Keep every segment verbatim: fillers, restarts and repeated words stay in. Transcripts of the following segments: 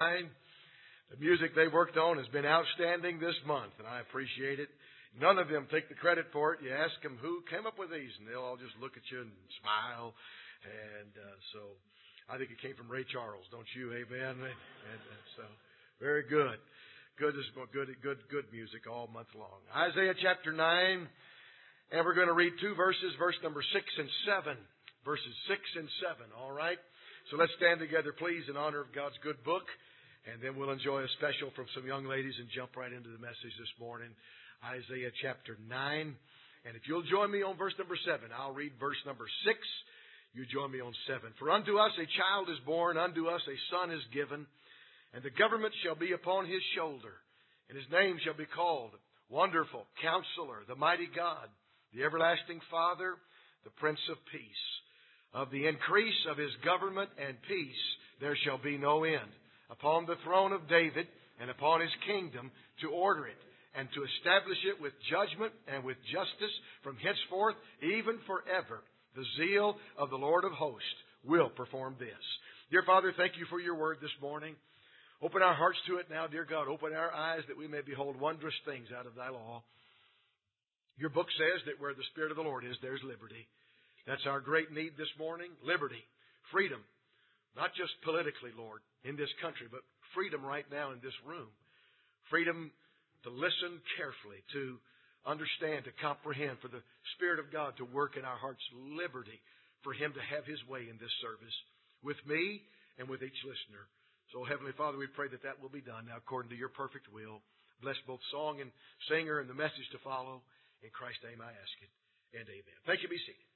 The music they worked on has been outstanding this month, and I appreciate it. None of them take the credit for it. You ask them who came up with these, and they'll all just look at you and smile. And uh, so I think it came from Ray Charles, don't you? Amen. And, and so very good. Good, good, good, good music all month long. Isaiah chapter nine, and we're going to read two verses, verse number six and seven. Verses six and seven, all right? So let's stand together, please, in honor of God's good book. And then we'll enjoy a special from some young ladies and jump right into the message this morning. Isaiah chapter nine. And if you'll join me on verse number seven, I'll read verse number six. You join me on seven. For unto us a child is born, unto us a son is given, and the government shall be upon his shoulder. And his name shall be called Wonderful, Counselor, the Mighty God, the Everlasting Father, the Prince of Peace. Of the increase of his government and peace there shall be no end. Upon the throne of David and upon his kingdom, to order it and to establish it with judgment and with justice from henceforth, even forever. The zeal of the Lord of hosts will perform this. Dear Father, thank you for your word this morning. Open our hearts to it now, dear God. Open our eyes that we may behold wondrous things out of thy law. Your book says that where the Spirit of the Lord is, there's liberty. That's our great need this morning. Liberty, freedom, not just politically, Lord, in this country, but freedom right now in this room. Freedom to listen carefully, to understand, to comprehend, for the Spirit of God to work in our hearts. Liberty for Him to have His way in this service with me and with each listener. So, Heavenly Father, we pray that that will be done now according to your perfect will. Bless both song and singer and the message to follow. In Christ's name I ask it, and amen. Thank you. Be seated.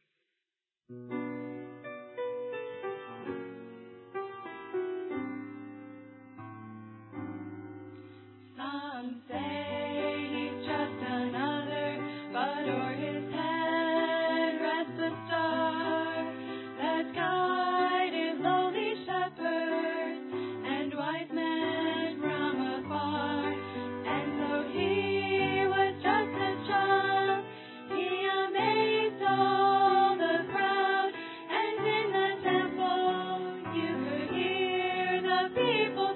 Some say he's just another, but o'er his head rests a star that guided lowly shepherds and wise men from afar. And so he was just a child, he amazed all the crowd, and in the temple you could hear the people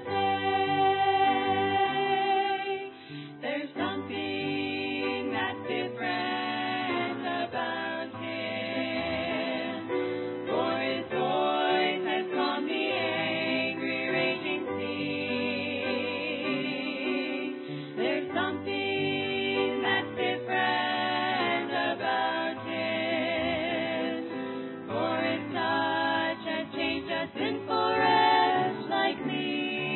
say, there's something that's different about him, for his voice has calmed the angry raging sea. There's something that's different about him, for his touch has changed a sinful wretch like me.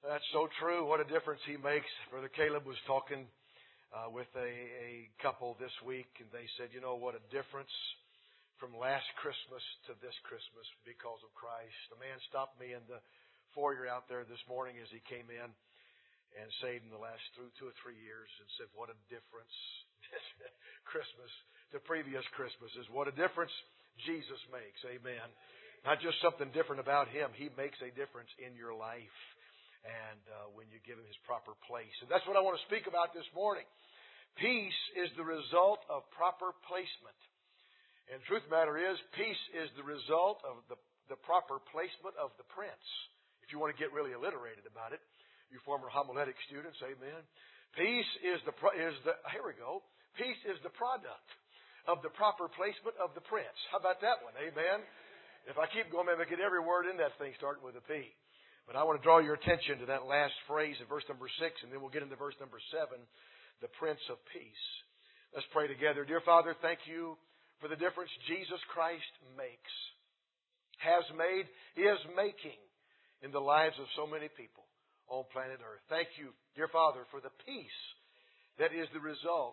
That's so true. What a difference He makes. Brother Caleb was talking uh, with a, a couple this week, and they said, you know, what a difference from last Christmas to this Christmas because of Christ. A man stopped me in the foyer out there this morning as he came in and said in the last two, two or three years and said, what a difference Christmas to previous Christmases. What a difference Jesus makes. Amen. Not just something different about Him. He makes a difference in your life. And uh, when you give Him His proper place. And that's what I want to speak about this morning. Peace is the result of proper placement. And the truth of the matter is, peace is the result of the, the proper placement of the Prince. If you want to get really alliterated about it, you former homiletic students, amen. Peace is the, is the, here we go. Peace is the product of the proper placement of the Prince. How about that one? Amen. If I keep going, maybe I get every word in that thing starting with a P. But I want to draw your attention to that last phrase in verse number six, and then we'll get into verse number seven, the Prince of Peace. Let's pray together. Dear Father, thank you for the difference Jesus Christ makes, has made, is making in the lives of so many people on planet Earth. Thank you, dear Father, for the peace that is the result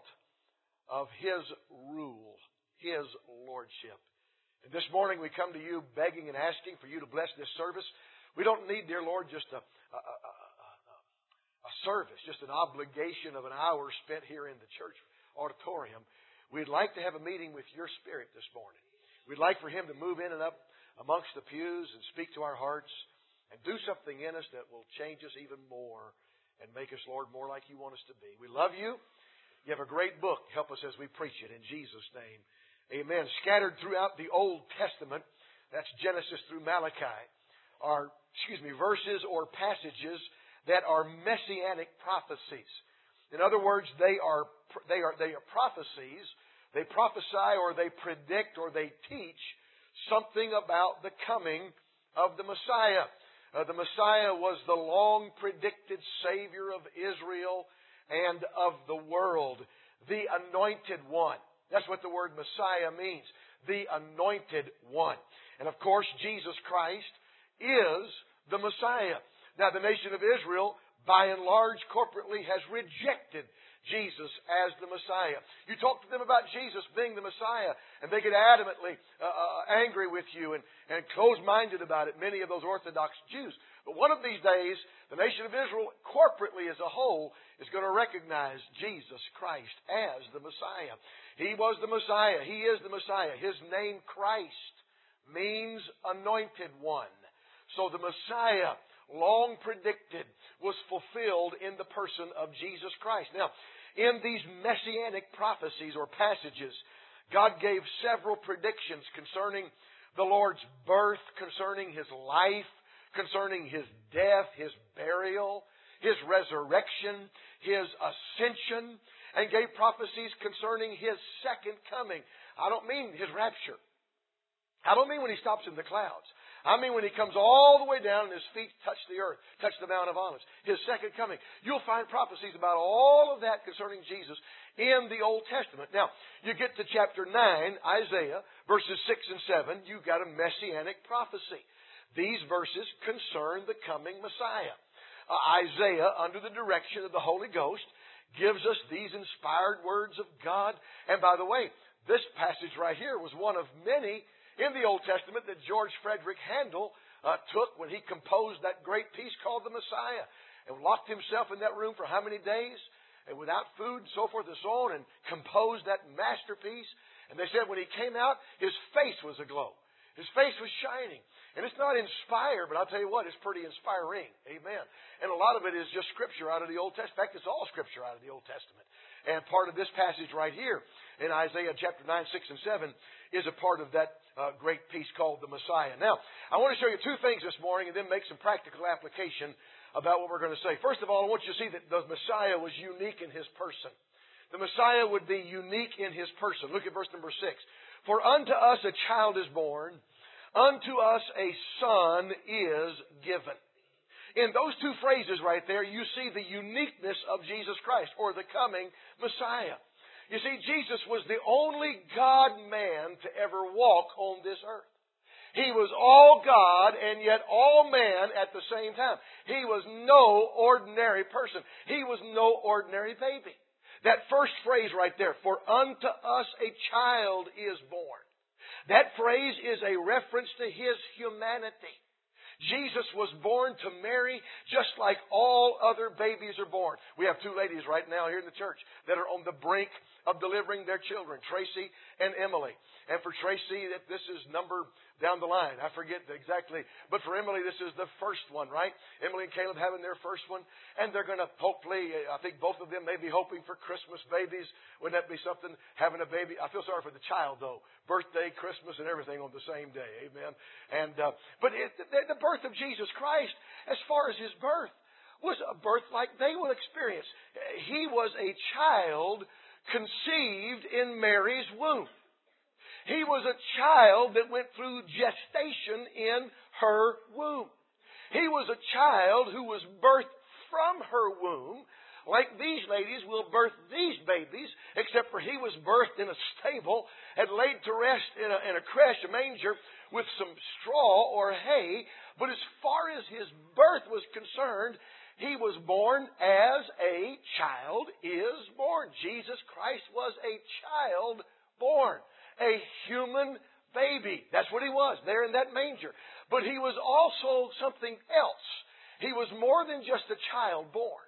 of His rule, His lordship. And this morning we come to you begging and asking for you to bless this service. We don't need, dear Lord, just a, a, a, a, a service, just an obligation of an hour spent here in the church auditorium. We'd like to have a meeting with your Spirit this morning. We'd like for Him to move in and up amongst the pews and speak to our hearts and do something in us that will change us even more and make us, Lord, more like you want us to be. We love you. You have a great book. Help us as we preach it in Jesus' name. Amen. Scattered throughout the Old Testament, that's Genesis through Malachi, are, excuse me, verses or passages that are messianic prophecies. In other words, they are they are they are prophecies. They prophesy or they predict or they teach something about the coming of the Messiah. Uh, the Messiah was the long predicted Savior of Israel and of the world, the Anointed One. That's what the word Messiah means, the Anointed One. And of course, Jesus Christ is the Messiah. Now, the nation of Israel, by and large, corporately has rejected Jesus as the Messiah. You talk to them about Jesus being the Messiah, and they get adamantly uh, uh, angry with you and, and close-minded about it, many of those Orthodox Jews. But one of these days, the nation of Israel, corporately as a whole, is going to recognize Jesus Christ as the Messiah. He was the Messiah. He is the Messiah. His name, Christ, means Anointed One. So the Messiah, long predicted, was fulfilled in the person of Jesus Christ. Now, in these messianic prophecies or passages, God gave several predictions concerning the Lord's birth, concerning His life, concerning His death, His burial, His resurrection, His ascension, and gave prophecies concerning His second coming. I don't mean His rapture. I don't mean when He stops in the clouds. I mean when He comes all the way down and His feet touch the earth, touch the Mount of Olives, His second coming. You'll find prophecies about all of that concerning Jesus in the Old Testament. Now, you get to chapter nine, Isaiah, verses six and seven, you've got a messianic prophecy. These verses concern the coming Messiah. Uh, Isaiah, under the direction of the Holy Ghost, gives us these inspired words of God. And by the way, this passage right here was one of many in the Old Testament that George Frederick Handel uh, took when he composed that great piece called The Messiah, and locked himself in that room for how many days, and without food and so forth and so on, and composed that masterpiece. And they said when he came out, his face was aglow. His face was shining. And it's not inspired, but I'll tell you what, it's pretty inspiring. Amen. And a lot of it is just Scripture out of the Old Testament. In fact, it's all Scripture out of the Old Testament. And part of this passage right here in Isaiah chapter nine, six, and seven is a part of that uh, great piece called the Messiah. Now, I want to show you two things this morning and then make some practical application about what we're going to say. First of all, I want you to see that the Messiah was unique in His person. The Messiah would be unique in His person. Look at verse number six. For unto us a child is born, unto us a son is given. In those two phrases right there, you see the uniqueness of Jesus Christ, or the coming Messiah. You see, Jesus was the only God-man to ever walk on this earth. He was all God and yet all man at the same time. He was no ordinary person. He was no ordinary baby. That first phrase right there, for unto us a child is born. That phrase is a reference to His humanity. Jesus was born to Mary just like all other babies are born. We have two ladies right now here in the church that are on the brink of delivering their children, Tracy and Emily. And for Tracy, this is number down the line. I forget exactly. But for Emily, this is the first one, right? Emily and Caleb having their first one. And they're going to hopefully, I think both of them may be hoping for Christmas babies. Wouldn't that be something, having a baby? I feel sorry for the child, though. Birthday, Christmas, and everything on the same day. Amen. And uh, But it, the, the birth of Jesus Christ, as far as His birth, was a birth like they will experience. He was a child conceived in Mary's womb. He was a child that went through gestation in her womb. He was a child who was birthed from her womb, like these ladies will birth these babies, except for he was birthed in a stable and laid to rest in a, in a creche, a manger, with some straw or hay. But as far as his birth was concerned, he was born as a child is born. Jesus Christ was a child born. A human baby. That's what He was, there in that manger. But He was also something else. He was more than just a child born.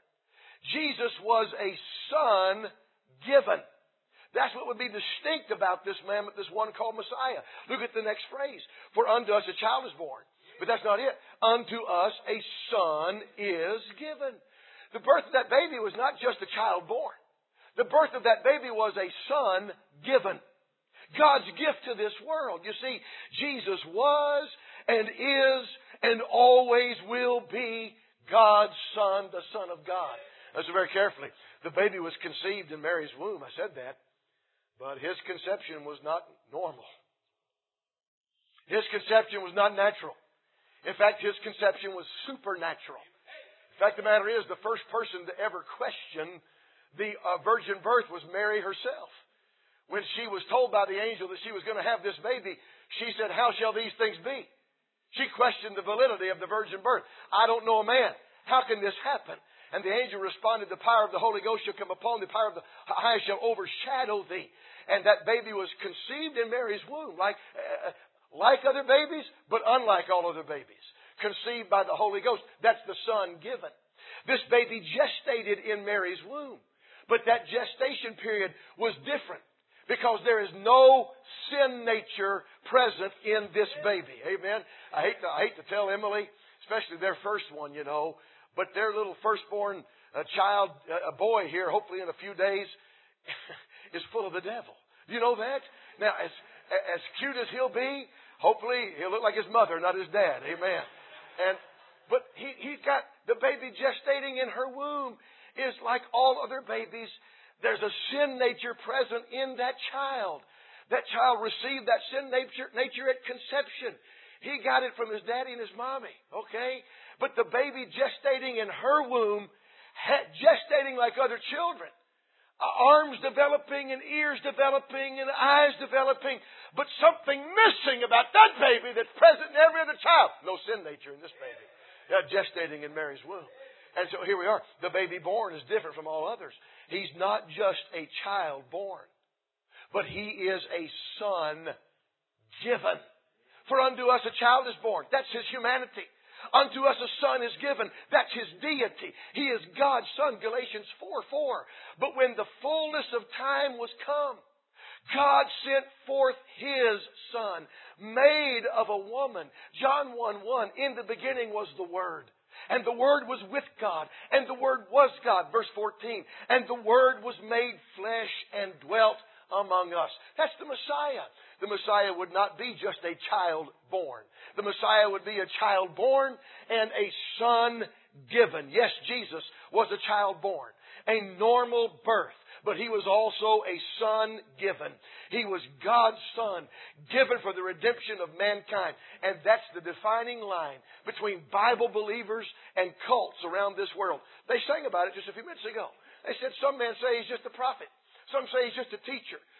Jesus was a son given. That's what would be distinct about this man, this one called Messiah. Look at the next phrase. For unto us a child is born. But that's not it. Unto us a son is given. The birth of that baby was not just a child born. The birth of that baby was a son given. God's gift to this world. You see, Jesus was and is and always will be God's Son, the Son of God. Listen very carefully. The baby was conceived in Mary's womb. I said that. But His conception was not normal. His conception was not natural. In fact, His conception was supernatural. In fact, the matter is, the first person to ever question the uh, virgin birth was Mary herself. When she was told by the angel that she was going to have this baby, she said, how shall these things be? She questioned the validity of the virgin birth. I don't know a man. How can this happen? And the angel responded, the power of the Holy Ghost shall come upon thee, the power of the highest shall overshadow thee. And that baby was conceived in Mary's womb, like, uh, like other babies, but unlike all other babies. Conceived by the Holy Ghost. That's the Son given. This baby gestated in Mary's womb. But that gestation period was different. Because there is no sin nature present in this baby. Amen. I hate to, I hate to tell Emily, especially their first one, you know, but their little firstborn uh, child, uh, a boy here, hopefully in a few days, is full of the devil. Do you know that? Now, as as cute as he'll be, hopefully he'll look like his mother, not his dad. Amen. And but he he's got the baby gestating in her womb is like all other babies. There's a sin nature present in that child. That child received that sin nature, nature at conception. He got it from his daddy and his mommy. Okay? But the baby gestating in her womb, gestating like other children. Arms developing and ears developing and eyes developing. But something missing about that baby that's present in every other child. No sin nature in this baby. Yeah, gestating in Mary's womb. And so here we are. The baby born is different from all others. He's not just a child born, but He is a son given. For unto us a child is born. That's His humanity. Unto us a son is given. That's His deity. He is God's Son, Galatians four four. But when the fullness of time was come, God sent forth His Son, made of a woman. John one one, in the beginning was the Word. And the Word was with God. And the Word was God. Verse fourteen. And the Word was made flesh and dwelt among us. That's the Messiah. The Messiah would not be just a child born. The Messiah would be a child born and a son given. Yes, Jesus was a child born. A normal birth. But He was also a son given. He was God's Son, given for the redemption of mankind. And that's the defining line between Bible believers and cults around this world. They sang about it just a few minutes ago. They said some men say He's just a prophet. Some say He's just a teacher.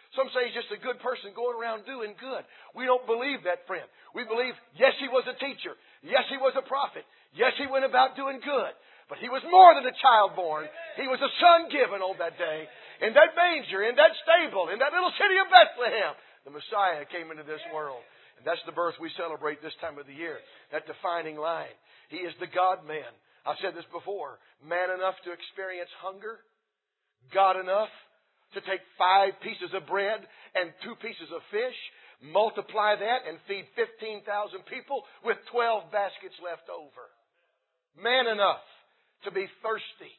Some say he's just a good person going around doing good. We don't believe that, friend. We believe, yes, he was a teacher. Yes, he was a prophet. Yes, he went about doing good. But he was more than a child born. He was a son given on that day. In that manger, in that stable, in that little city of Bethlehem, the Messiah came into this world. And that's the birth we celebrate this time of the year. That defining line. He is the God-man. I've said this before. Man enough to experience hunger. God enough to take five pieces of bread and two pieces of fish, multiply that and feed fifteen thousand people with twelve baskets left over. Man enough to be thirsty.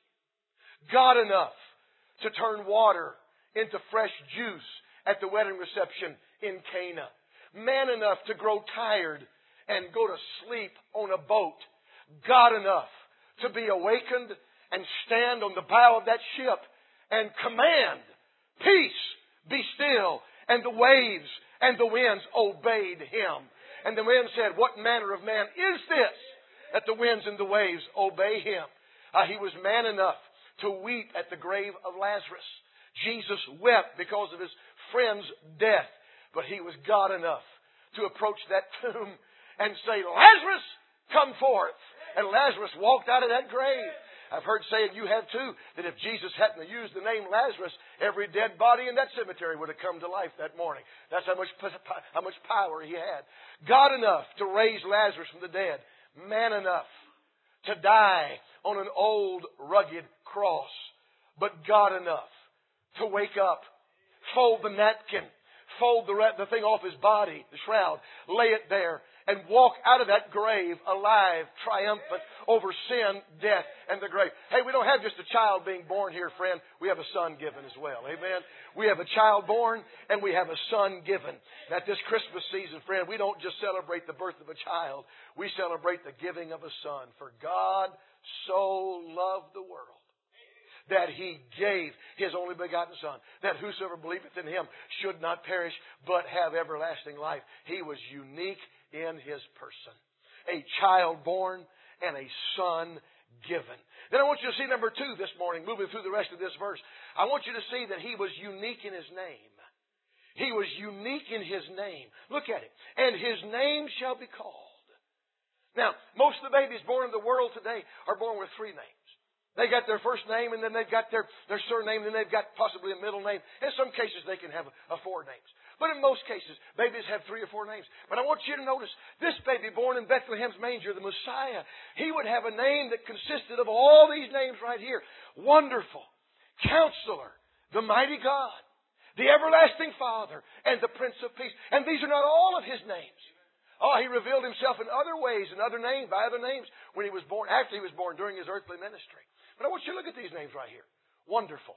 God enough to turn water into fresh juice at the wedding reception in Cana. Man enough to grow tired and go to sleep on a boat. God enough to be awakened and stand on the bow of that ship and command, peace, be still. And the waves and the winds obeyed Him. And the wind said, what manner of man is this, that the winds and the waves obey Him? Uh, he was man enough to weep at the grave of Lazarus. Jesus wept because of his friend's death. But He was God enough to approach that tomb and say, Lazarus, come forth. And Lazarus walked out of that grave. I've heard saying, you have too, that if Jesus hadn't used the name Lazarus, every dead body in that cemetery would have come to life that morning. That's how much, how much power He had. God enough to raise Lazarus from the dead. Man enough to die on an old, rugged cross. But God enough to wake up, fold the napkin, fold the, the thing off His body, the shroud, lay it there, and walk out of that grave alive, triumphant over sin, death, and the grave. Hey, we don't have just a child being born here, friend. We have a son given as well. Amen? We have a child born, and we have a son given. And at this Christmas season, friend, we don't just celebrate the birth of a child. We celebrate the giving of a son. For God so loved the world that He gave His only begotten Son, that whosoever believeth in Him should not perish, but have everlasting life. He was unique in His person. A child born and a son given. Then I want you to see number two this morning, moving through the rest of this verse. I want you to see that He was unique in His name. He was unique in His name. Look at it. And His name shall be called. Now, most of the babies born in the world today are born with three names. They got their first name, and then they've got their, their surname, and then they've got possibly a middle name. In some cases, they can have a, a four names. But in most cases, babies have three or four names. But I want you to notice, this baby born in Bethlehem's manger, the Messiah, He would have a name that consisted of all these names right here. Wonderful, Counselor, the Mighty God, the Everlasting Father, and the Prince of Peace. And these are not all of His names. Oh, He revealed Himself in other ways, in other names, by other names, when He was born, after He was born, during His earthly ministry. But I want you to look at these names right here. Wonderful.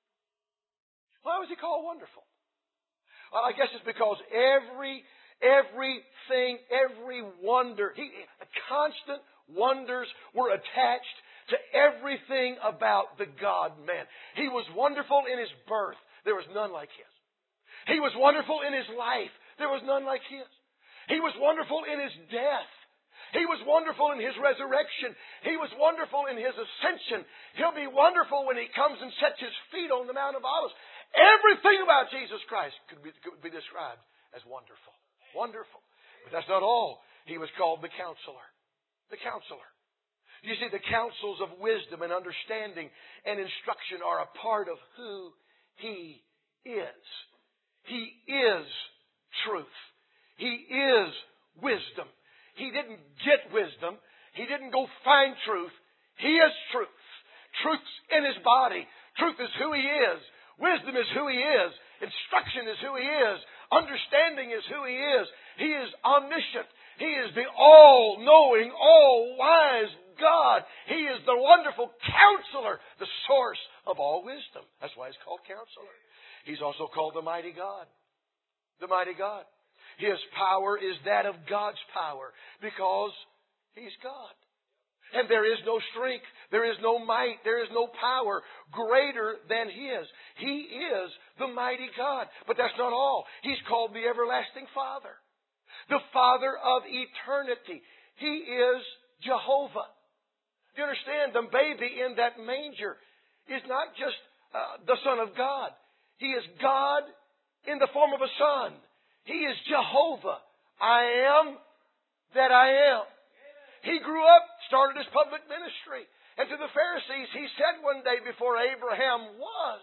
Why was He called Wonderful? Well, I guess it's because every, everything, every wonder, he, constant wonders were attached to everything about the God-man. He was wonderful in His birth. There was none like His. He was wonderful in His life. There was none like His. He was wonderful in His death. He was wonderful in His resurrection. He was wonderful in His ascension. He'll be wonderful when He comes and sets His feet on the Mount of Olives. Everything about Jesus Christ could be, could be described as wonderful. Wonderful. But that's not all. He was called the Counselor. The Counselor. You see, the counsels of wisdom and understanding and instruction are a part of who He is. He is truth. He is wisdom. He didn't get wisdom. He didn't go find truth. He is truth. Truth's in His body. Truth is who He is. Wisdom is who He is. Instruction is who He is. Understanding is who He is. He is omniscient. He is the all-knowing, all-wise God. He is the wonderful Counselor, the source of all wisdom. That's why He's called Counselor. He's also called the Mighty God. The Mighty God. His power is that of God's power because He's God. And there is no strength, there is no might, there is no power greater than His. He is the mighty God. But that's not all. He's called the Everlasting Father. The Father of eternity. He is Jehovah. Do you understand? The baby in that manger is not just uh, the Son of God. He is God in the form of a son. He is Jehovah. I am that I am. He grew up, started his public ministry. And to the Pharisees, he said one day before Abraham was,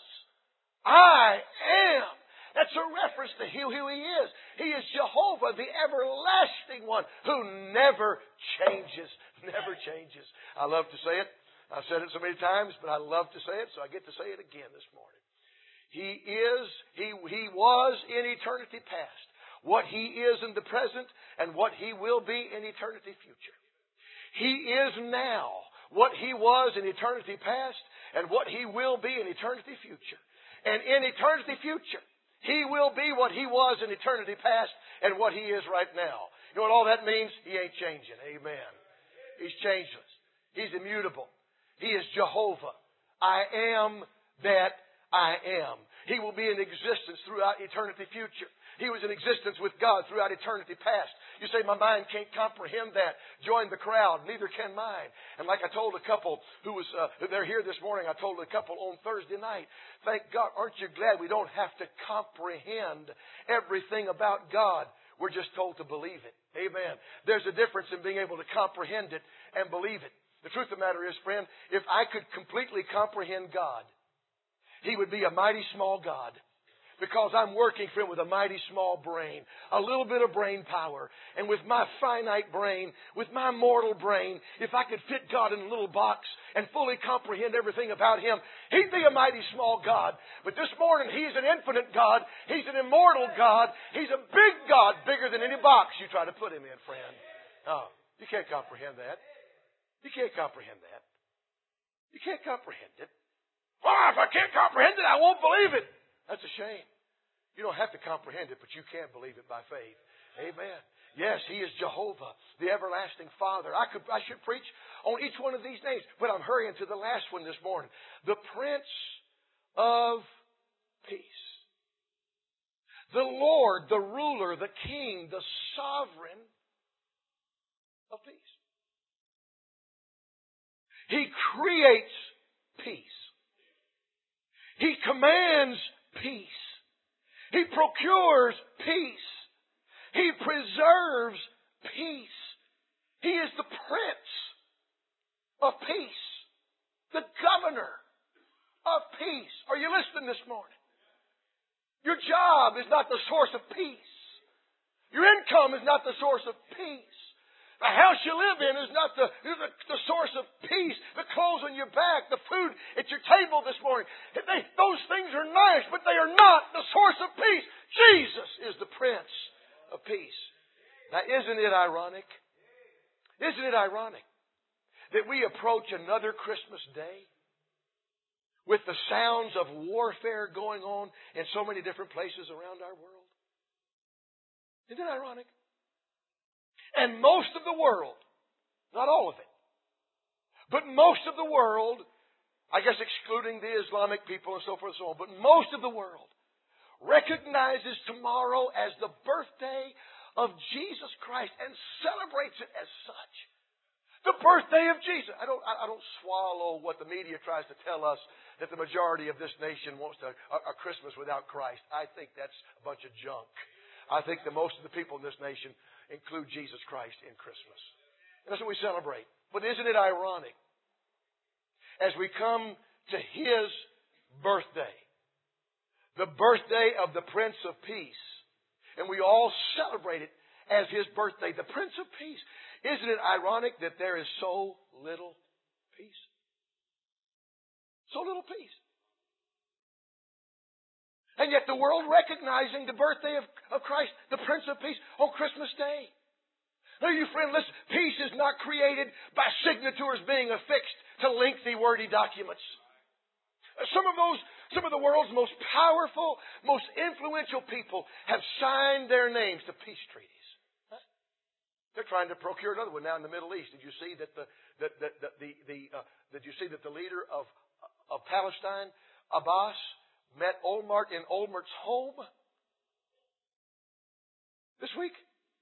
I am. That's a reference to who he is. He is Jehovah, the everlasting one, who never changes. Never changes. I love to say it. I've said it so many times, but I love to say it, so I get to say it again this morning. He is, he, he was in eternity past, what he is in the present, and what he will be in eternity future. He is now what he was in eternity past, and what he will be in eternity future. And in eternity future, he will be what he was in eternity past and what he is right now. You know what all that means? He ain't changing. Amen. He's changeless. He's immutable. He is Jehovah. I am that I am. He will be in existence throughout eternity future. He was in existence with God throughout eternity past. You say, my mind can't comprehend that. Join the crowd. Neither can mine. And like I told a couple who was, uh, they're here this morning, I told a couple on Thursday night, thank God, aren't you glad we don't have to comprehend everything about God? We're just told to believe it. Amen. There's a difference in being able to comprehend it and believe it. The truth of the matter is, friend, if I could completely comprehend God, He would be a mighty small God. Because I'm working for Him with a mighty small brain. A little bit of brain power. And with my finite brain, with my mortal brain, if I could fit God in a little box and fully comprehend everything about Him, He'd be a mighty small God. But this morning, He's an infinite God. He's an immortal God. He's a big God, bigger than any box you try to put Him in, friend. Oh, you can't comprehend that. You can't comprehend that. You can't comprehend it. Oh, if I can't comprehend it, I won't believe it. That's a shame. You don't have to comprehend it, but you can believe it by faith. Amen. Yes, He is Jehovah, the everlasting Father. I could, I should preach on each one of these names, but I'm hurrying to the last one this morning. The Prince of Peace. The Lord, the ruler, the King, the sovereign of peace. He creates peace. He commands peace. He procures peace. He preserves peace. He is the Prince of Peace. The Governor of peace. Are you listening this morning? Your job is not the source of peace. Your income is not the source of peace. The house you live in is not the, the, the source of peace. The clothes on your back, the food at your table this morning. They, those things are nice, but they are not the source of peace. Jesus is the Prince of Peace. Now, isn't it ironic? Isn't it ironic that we approach another Christmas day with the sounds of warfare going on in so many different places around our world? Isn't it ironic? And most of the world, not all of it, but most of the world, I guess excluding the Islamic people and so forth and so on, but most of the world recognizes tomorrow as the birthday of Jesus Christ and celebrates it as such. The birthday of Jesus. I don't, I don't swallow what the media tries to tell us that the majority of this nation wants to, a, a Christmas without Christ. I think that's a bunch of junk. I think that most of the people in this nation include Jesus Christ in Christmas. And that's what we celebrate. But isn't it ironic? As we come to His birthday, the birthday of the Prince of Peace, and we all celebrate it as His birthday, the Prince of Peace. Isn't it ironic that there is so little peace? So little peace. And yet the world recognizing the birthday of, of Christ, the Prince of Peace, on Christmas Day. Now, you friend, listen, peace is not created by signatures being affixed to lengthy, wordy documents. Some of those, some of the world's most powerful, most influential people have signed their names to peace treaties. Huh? They're trying to procure another one now in the Middle East. Did you see that the, that, that, that the, the, uh, did you see that the leader of, of Palestine, Abbas, met Olmert in Olmert's home this week?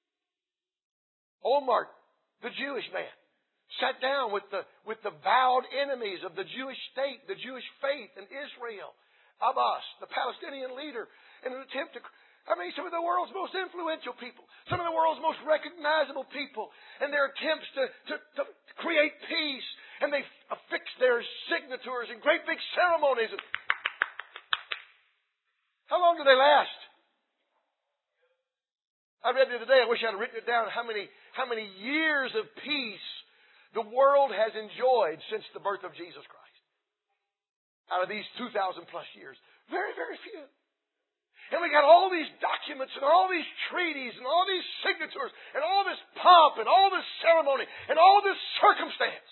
Olmert, the Jewish man, sat down with the with the vowed enemies of the Jewish state, the Jewish faith in Israel, Abbas, the Palestinian leader, in an attempt to... I mean, some of the world's most influential people, some of the world's most recognizable people, and their attempts to, to, to create peace, and they affix their signatures in great big ceremonies. How long do they last? I read the other day, I wish I'd written it down, how many, how many years of peace the world has enjoyed since the birth of Jesus Christ. Out of these two thousand plus years. Very, very few. And we got all these documents and all these treaties and all these signatures and all this pomp and all this ceremony and all this circumstance.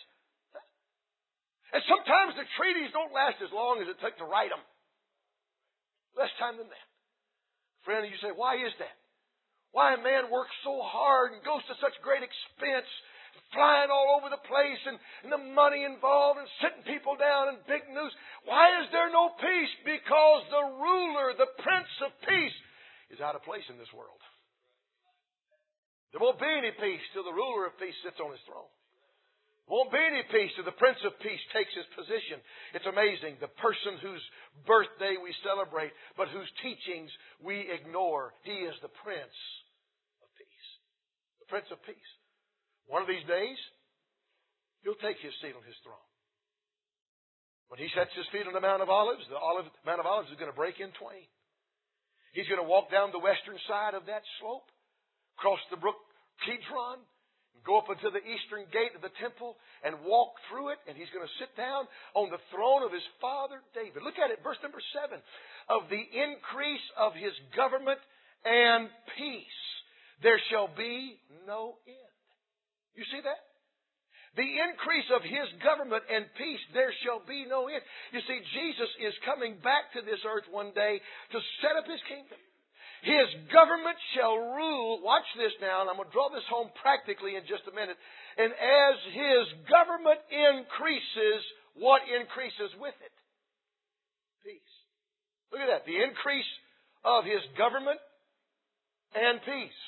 And sometimes the treaties don't last as long as it took to write them. Less time than that. Friend, you say, why is that? Why a man works so hard and goes to such great expense, flying all over the place, and, and the money involved, and sitting people down and big news. Why is there no peace? Because the ruler, the Prince of Peace, is out of place in this world. There won't be any peace till the ruler of peace sits on his throne. There won't be any peace till the Prince of Peace takes his position. It's amazing. The person whose birthday we celebrate, but whose teachings we ignore. He is the Prince of Peace. The Prince of Peace. One of these days, He'll take His seat on His throne. When He sets His feet on the Mount of Olives, the Olive, Mount of Olives is going to break in twain. He's going to walk down the western side of that slope, cross the brook Kidron, go up into the eastern gate of the temple and walk through it, and He's going to sit down on the throne of His father David. Look at it, verse number seven. Of the increase of His government and peace, there shall be no end. You see that? The increase of His government and peace, there shall be no end. You see, Jesus is coming back to this earth one day to set up His kingdom. His government shall rule. Watch this now, and I'm going to draw this home practically in just a minute. And as His government increases, what increases with it? Peace. Look at that. The increase of His government and peace.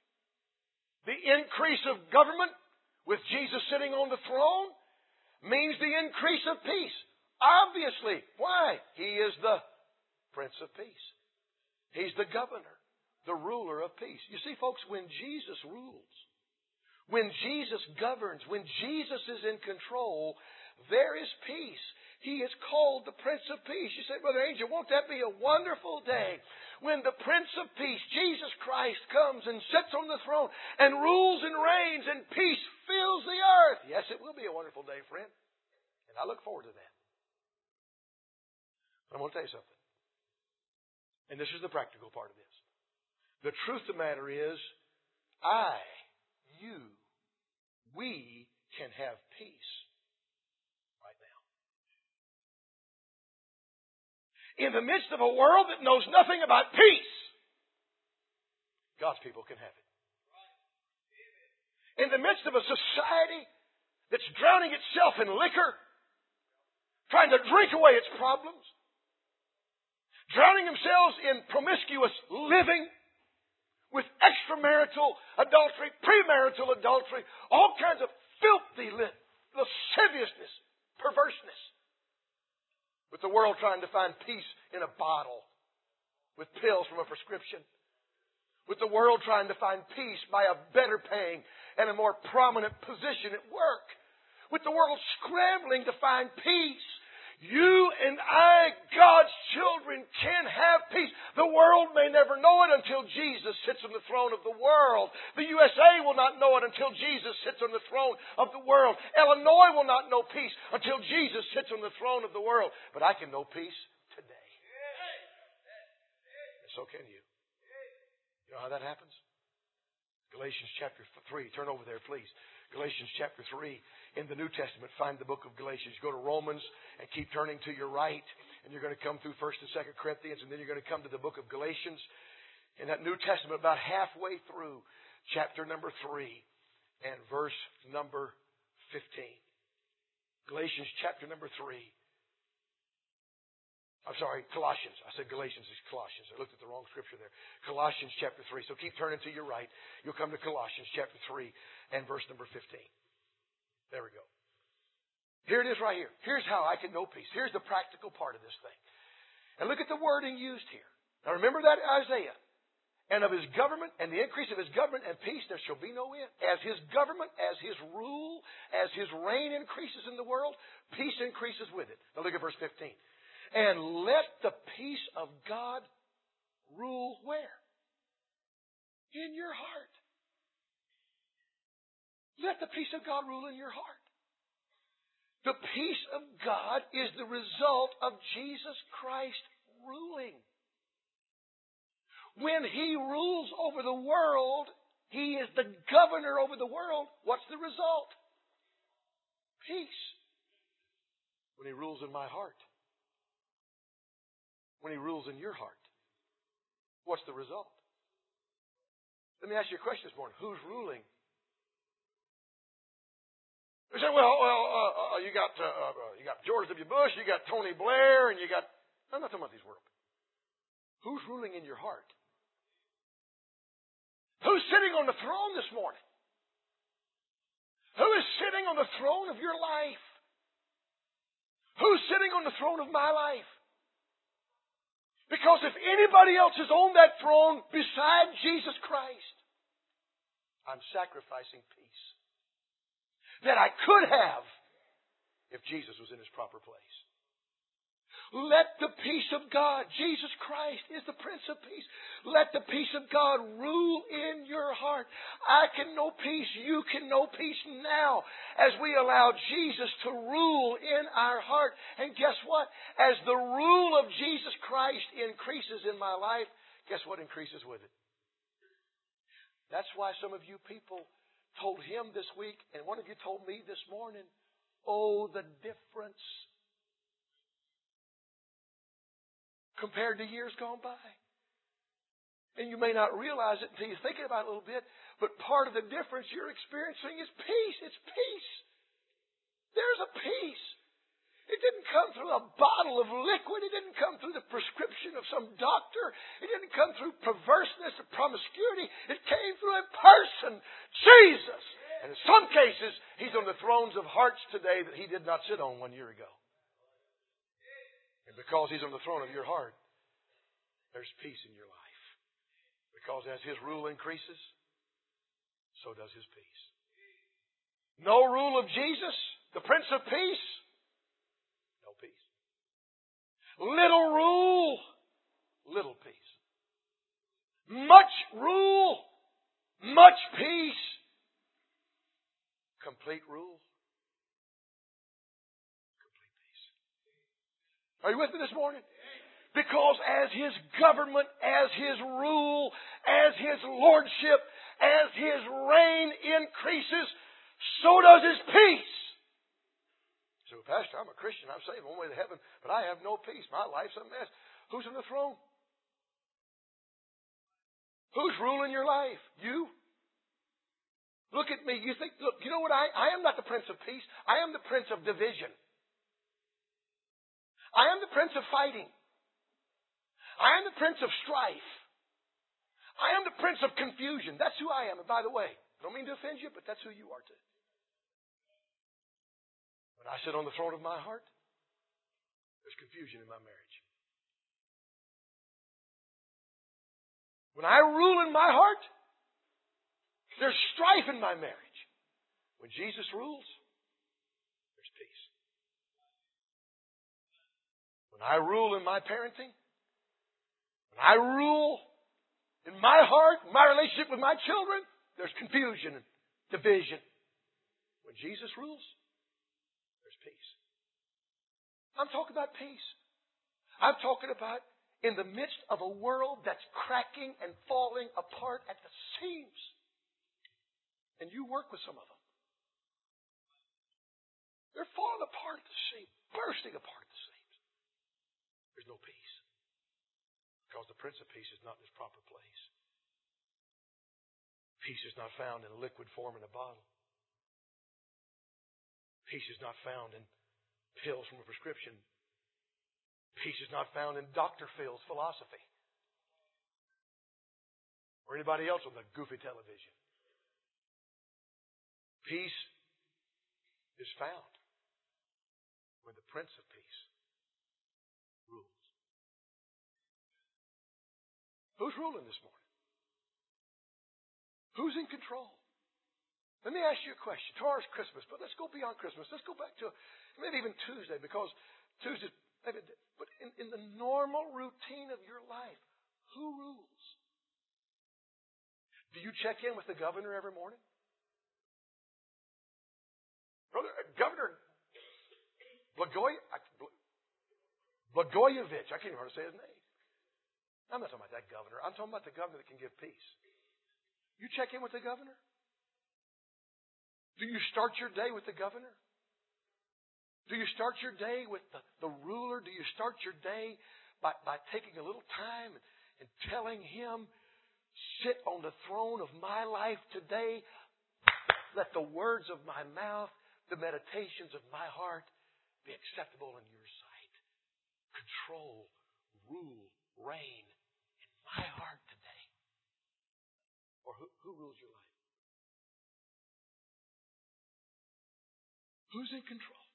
The increase of government with Jesus sitting on the throne means the increase of peace. Obviously. Why? He is the Prince of Peace. He's the governor, the ruler of peace. You see, folks, when Jesus rules, when Jesus governs, when Jesus is in control, there is peace. He is called the Prince of Peace. You say, Brother Angel, won't that be a wonderful day when the Prince of Peace, Jesus Christ, comes and sits on the throne and rules and reigns and peace fills the earth? Yes, it will be a wonderful day, friend. And I look forward to that. But I'm going to tell you something. And this is the practical part of this. The truth of the matter is, I, you, we can have peace right now. In the midst of a world that knows nothing about peace, God's people can have it. In the midst of a society that's drowning itself in liquor, trying to drink away its problems, drowning themselves in promiscuous living with extramarital adultery, premarital adultery, all kinds of filthy lasciviousness, perverseness. With the world trying to find peace in a bottle with pills from a prescription. With the world trying to find peace by a better paying and a more prominent position at work. With the world scrambling to find peace. You and I, God's children, can have peace. The world may never know it until Jesus sits on the throne of the world. The U S A will not know it until Jesus sits on the throne of the world. Illinois will not know peace until Jesus sits on the throne of the world. But I can know peace today. And so can you. You know how that happens? Galatians chapter three. Turn over there, please. Galatians chapter three. In the New Testament, find the book of Galatians. Go to Romans and keep turning to your right. And you're going to come through First and Second Corinthians. And then you're going to come to the book of Galatians. In that New Testament, about halfway through chapter number three and verse number fifteen. Galatians chapter number three. I'm sorry, Colossians. I said Galatians is Colossians. I looked at the wrong scripture there. Colossians chapter three. So keep turning to your right. You'll come to Colossians chapter three and verse number fifteen. There we go. Here it is right here. Here's how I can know peace. Here's the practical part of this thing. And look at the wording used here. Now remember that Isaiah. And of His government, and the increase of His government and peace, there shall be no end. As His government, as His rule, as His reign increases in the world, peace increases with it. Now look at verse fifteen. And let the peace of God rule where? In your heart. Let the peace of God rule in your heart. The peace of God is the result of Jesus Christ ruling. When He rules over the world, He is the governor over the world. What's the result? Peace. When He rules in my heart. When He rules in your heart. What's the result? Let me ask you a question this morning. Who's ruling? You say, well, well, uh, uh, you got uh, uh, you got George W. Bush, you got Tony Blair, and you got... I'm not talking about these world. Who's ruling in your heart? Who's sitting on the throne this morning? Who is sitting on the throne of your life? Who's sitting on the throne of my life? Because if anybody else is on that throne beside Jesus Christ, I'm sacrificing peace that I could have if Jesus was in His proper place. Let the peace of God, Jesus Christ is the Prince of Peace. Let the peace of God rule in your heart. I can know peace. You can know peace now as we allow Jesus to rule in our heart. And guess what? As the rule of Jesus Christ increases in my life, guess what increases with it? That's why some of you people told Him this week, and one of you told me this morning, oh, the difference compared to years gone by. And you may not realize it until you're thinking about it a little bit, but part of the difference you're experiencing is peace. It's peace. There's a peace. It didn't come through a bottle of liquid. It didn't come through the prescription of some doctor. It didn't come through perverseness or promiscuity. It came through a person, Jesus. And in some cases, He's on the thrones of hearts today that He did not sit on one year ago. And because He's on the throne of your heart, there's peace in your life. Because as His rule increases, so does His peace. No rule of Jesus, the Prince of Peace, no peace. Little rule, little peace. Much rule, much peace. Complete rule, complete peace. Are you with me this morning? Because as His government, as His rule, as His lordship, as His reign increases, so does His peace. So, Pastor, I'm a Christian. I'm saved one way to heaven, but I have no peace. My life's a mess. Who's on the throne? Who's ruling your life? You? Look at me. You think, look, you know what? I, I am not the Prince of Peace. I am the Prince of Division. I am the Prince of Fighting. I am the Prince of Strife. I am the Prince of Confusion. That's who I am. And by the way, I don't mean to offend you, but that's who you are too. When I sit on the throne of my heart, there's confusion in my marriage. When I rule in my heart, there's strife in my marriage. When Jesus rules, there's peace. When I rule in my parenting, when I rule in my heart, my relationship with my children, there's confusion and division. When Jesus rules, there's peace. I'm talking about peace. I'm talking about in the midst of a world that's cracking and falling apart at the seams. And you work with some of them. They're falling apart at the seams, bursting apart at the seams. There's no peace. Because the Prince of Peace is not in His proper place. Peace is not found in a liquid form in a bottle. Peace is not found in pills from a prescription. Peace is not found in Doctor Phil's philosophy. Or anybody else on the goofy television. Peace is found when the Prince of Peace rules. Who's ruling this morning? Who's in control? Let me ask you a question. Tomorrow's Christmas, but let's go beyond Christmas. Let's go back to maybe even Tuesday, because Tuesday, but in, in the normal routine of your life, who rules? Do you check in with the governor every morning? Brother, uh, Governor Blagoy, Blagojevich, I can't even hardly say his name. I'm not talking about that governor. I'm talking about the governor that can give peace. You check in with the governor? Do you start your day with the governor? Do you start your day with the, the ruler? Do you start your day by, by taking a little time and, and telling him, sit on the throne of my life today. Let the words of my mouth, the meditations of my heart be acceptable in your sight. Control, rule, reign in my heart today. Or who, who rules your life? Who's in control?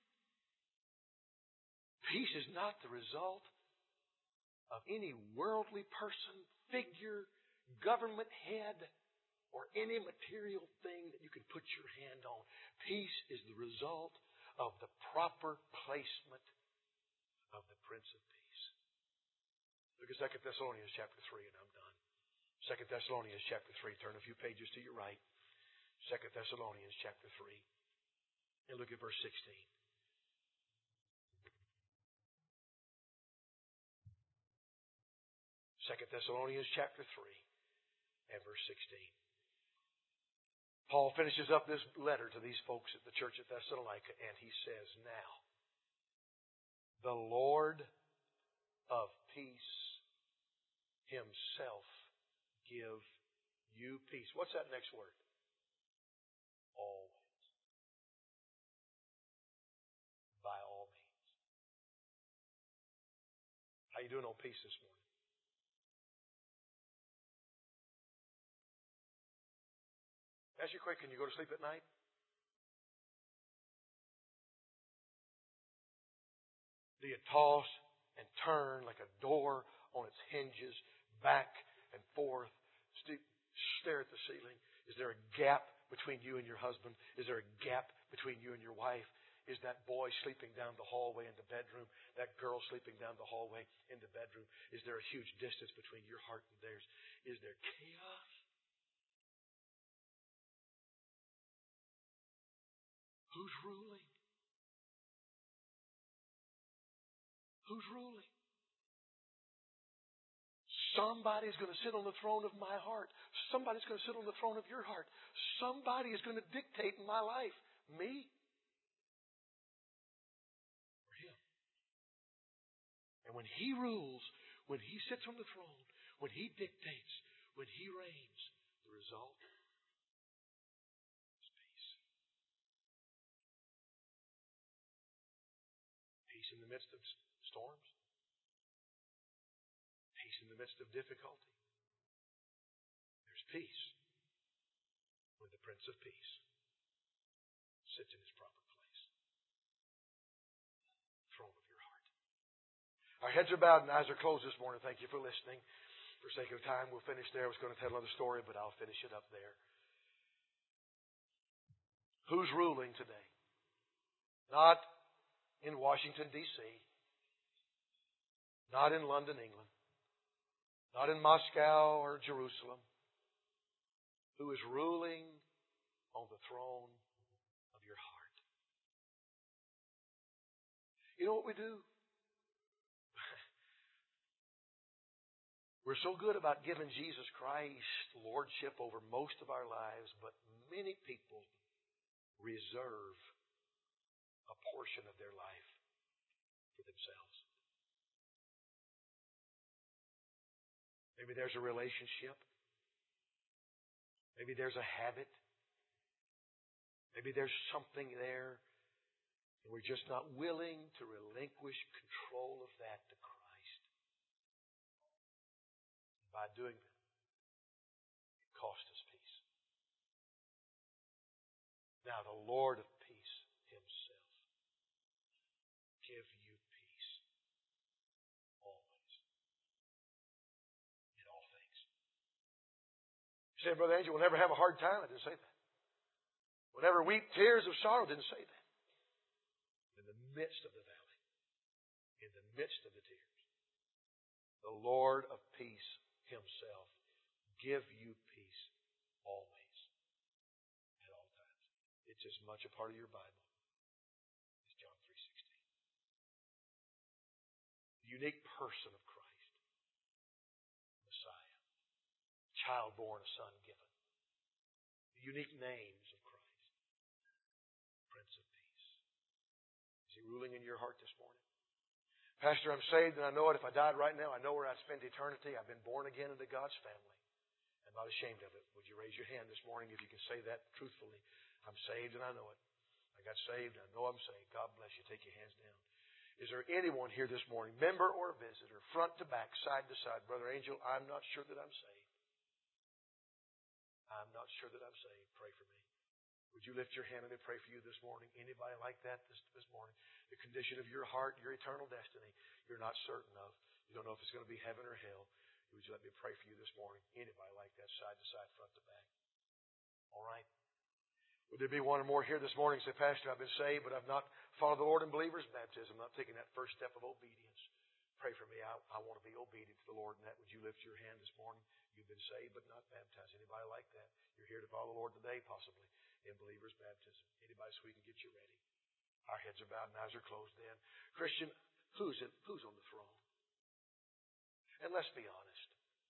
Peace is not the result of any worldly person, figure, government head, or any material thing that you can put your hand on. Peace is the result of the proper placement of the Prince of Peace. Look at Second Thessalonians chapter three, and I'm done. Second Thessalonians chapter three. Turn a few pages to your right. Second Thessalonians chapter three. And look at verse sixteen. Second Thessalonians chapter three and verse sixteen. Paul finishes up this letter to these folks at the church at Thessalonica, and he says, now, the Lord of peace himself give you peace. What's that next word? Always. By all means. How you doing on peace this morning? Ask you quick, can you go to sleep at night? Do you toss and turn like a door on its hinges, back and forth, stare at the ceiling? Is there a gap between you and your husband? Is there a gap between you and your wife? Is that boy sleeping down the hallway in the bedroom? That girl sleeping down the hallway in the bedroom? Is there a huge distance between your heart and theirs? Is there chaos? Who's ruling? Who's ruling? Somebody's going to sit on the throne of my heart. Somebody's going to sit on the throne of your heart. Somebody is going to dictate in my life. Me? Or him? And when he rules, when he sits on the throne, when he dictates, when he reigns, the result is peace. Peace in the midst of storms. Peace in the midst of difficulty. There's peace when the Prince of Peace sits in his proper place. Throne of your heart. Our heads are bowed and eyes are closed this morning. Thank you for listening. For sake of time, we'll finish there. I was going to tell another story, but I'll finish it up there. Who's ruling today? Not in Washington, D C Not in London, England. Not in Moscow or Jerusalem. Who is ruling on the throne of your heart? You know what we do? We're so good about giving Jesus Christ lordship over most of our lives, but many people reserve a portion of their life for themselves. Maybe there's a relationship. Maybe there's a habit. Maybe there's something there, and we're just not willing to relinquish control of that to Christ. By doing that, it cost us peace. Now the Lord of peace himself give you peace always in all things. say, Brother Angel, we'll never have a hard time. I didn't say that. We'll never weep tears of sorrow. I didn't say that. In the midst of the valley, in the midst of the tears, the Lord of peace Himself give you peace always, at all times. It's as much a part of your Bible as John three sixteen. The unique person of Christ, Messiah, child born, a son given. The unique names of Christ, Prince of Peace. Is He ruling in your heart this morning? Pastor, I'm saved and I know it. If I died right now, I know where I'd spend eternity. I've been born again into God's family. I'm not ashamed of it. Would you raise your hand this morning if you can say that truthfully? I'm saved and I know it. I got saved and I know I'm saved. God bless you. Take your hands down. Is there anyone here this morning, member or visitor, front to back, side to side? Brother Angel, I'm not sure that I'm saved. I'm not sure that I'm saved. Pray for me. Would you lift your hand and pray for you this morning? Anybody like that this, this morning? The condition of your heart, your eternal destiny, you're not certain of. You don't know if it's going to be heaven or hell. Would you let me pray for you this morning? Anybody like that, side to side, front to back? All right. Would there be one or more here this morning say, Pastor, I've been saved, but I've not followed the Lord in believer's baptism. I'm not taking that first step of obedience. Pray for me. I, I want to be obedient to the Lord in that. Would you lift your hand this morning? You've been saved, but not baptized. Anybody like that? You're here to follow the Lord today, possibly, in believer's baptism. Anybody so we can get you ready? Our heads are bowed and eyes are closed then. Christian, who's, in, who's on the throne? And let's be honest.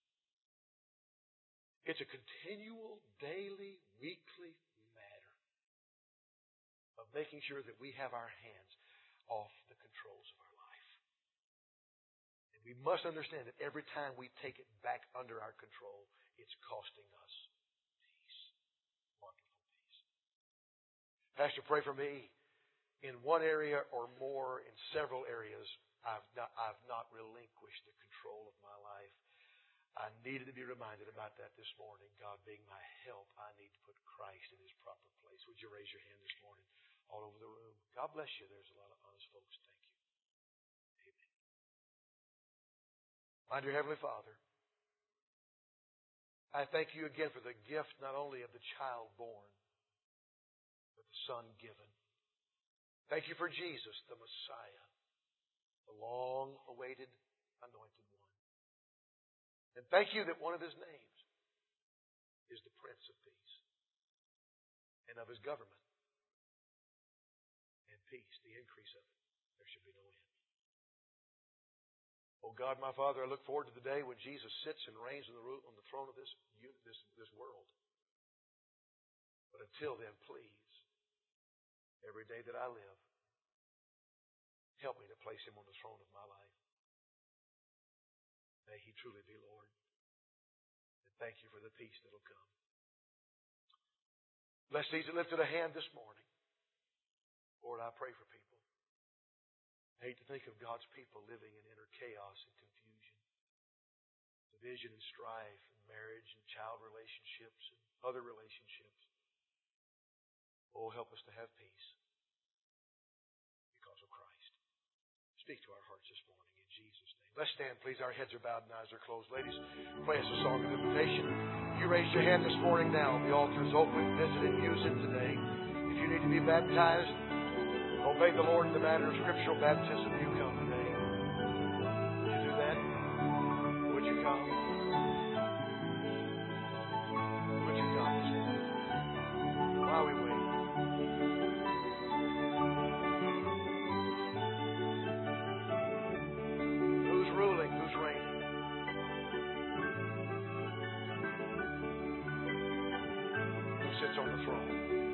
It's a continual, daily, weekly matter of making sure that we have our hands off the controls of our life. And we must understand that every time we take it back under our control, it's costing us peace. Wonderful peace. Pastor, pray for me. In one area or more, in several areas, I've not, I've not relinquished the control of my life. I needed to be reminded about that this morning. God being my help, I need to put Christ in His proper place. Would you raise your hand this morning all over the room? God bless you. There's a lot of honest folks. Thank you. Amen. My dear Heavenly Father, I thank you again for the gift not only of the child born, but the Son given. Thank you for Jesus, the Messiah, the long-awaited anointed one. And thank you that one of His names is the Prince of Peace. And of His government and peace, the increase of it, there should be no end. Oh God, my Father, I look forward to the day when Jesus sits and reigns on the, on the throne of this, this, this world. But until then, please, every day that I live, help me to place Him on the throne of my life. May He truly be Lord. And thank you for the peace that will come. Bless these that lifted a hand this morning. Lord, I pray for people. I hate to think of God's people living in inner chaos and confusion, division and strife, and marriage and child relationships and other relationships. Oh, help us to have peace because of Christ. Speak to our hearts this morning in Jesus' name. Let's stand, please. Our heads are bowed and eyes are closed. Ladies, play us a song of invitation. You raised your hand this morning now. The altar is open. Visit it. Use it today. If you need to be baptized, obey the Lord in the matter of scriptural baptism. You come today. Would you do that? Would you come? Would you come this morning? While we wait. Who's ruling? Who's reigning? Who sits on the throne?